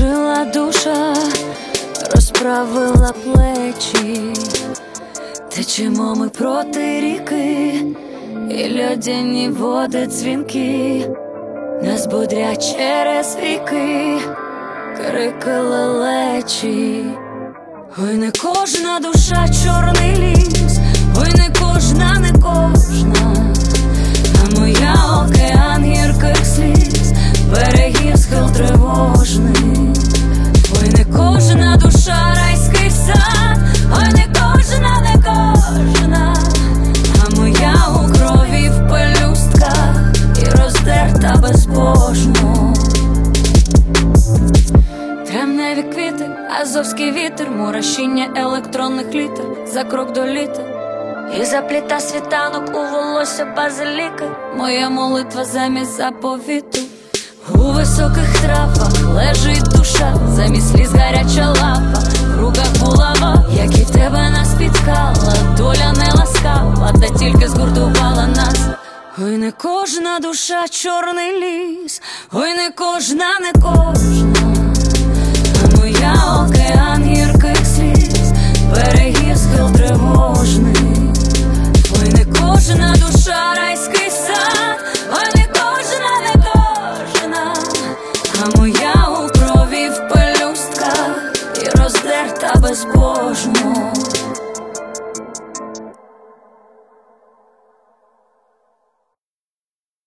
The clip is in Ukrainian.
Ожила душа, розправила плечі, течемо ми проти ріки, і льодяні води дзвінки нас бодрять через віки, крики лелечі. Ой, не кожна душа чорний ліс, ой, не кожна, не кожна, а моя океан гірких сліз, берегів схил тривожний. Ой, не кожна душа райський сад, ой, не кожна, не кожна, а моя у крові в пелюстках і роздерта безбожно. Тремневі квіти, азовський вітер, мурашіння електронних літер за крок до літа, і запліта світанок у волосся базиліки, моя молитва замість заповіту. У високих травах лежить душа, замість сліз гаряча лапа, в руках булава, як і тебе нас спіткала, доля не ласкава, та тільки згуртувала нас. Ой, не кожна душа чорний ліс, ой, не кожна, не кожна, а моя океан гірких сліз, берегів схил тривожний. Ой, не кожна душа райський сад, ой, не кожна, не кожна, а моя у крові в пелюстках і роздерта безбожно.